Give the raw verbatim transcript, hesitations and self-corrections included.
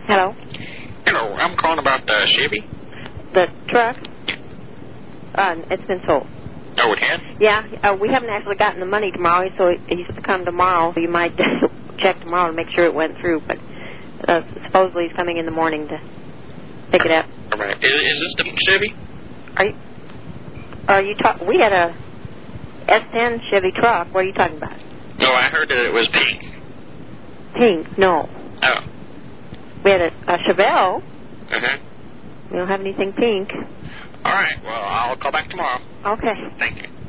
Hello? Hello, I'm calling about the Chevy. The truck? Uh, it's been sold. Oh, it has? Yeah, uh, we haven't actually gotten the money tomorrow, so he's to come tomorrow. You might check tomorrow to make sure it went through, but uh, supposedly he's coming in the morning to pick it up. All right. Is, is this the Chevy? Are you, are you talk? We had a S ten Chevy truck. What are you talking about? No, I heard that it was pink. Pink? No. Oh. We had a, a Chevelle. Uh-huh. We don't have anything pink. All right. Well, I'll call back tomorrow. Okay. Thank you.